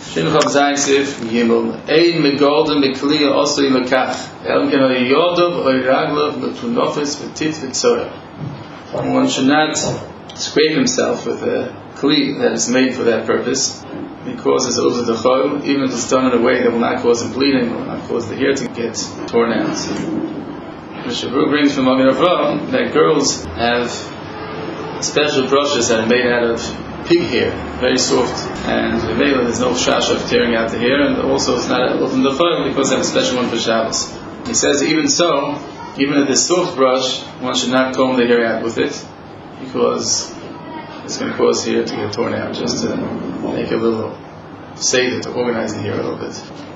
Shinchak Zaysif Gimel Ein Megolden Mekliya also Imakach Elken Oy Yodov Oy Raglov Metunofis Petit Vitzorah. One should not scrape himself with a kli that is made for that purpose. It causes over the chol, even if it's done in a way that will not cause him bleeding, will not cause the hair to get torn out. The Shabru brings from Magen Avraham that girls have special brushes that are made out of pig hair, very soft, and the male there's no shash of tearing out the hair, and also it's not open the chol because they have a special one for Shabbos. He says even so, even with this soft brush, one should not comb the hair out with it, because it's going to cause hair to get torn out, just to make it a little, save it, to organize the hair a little bit.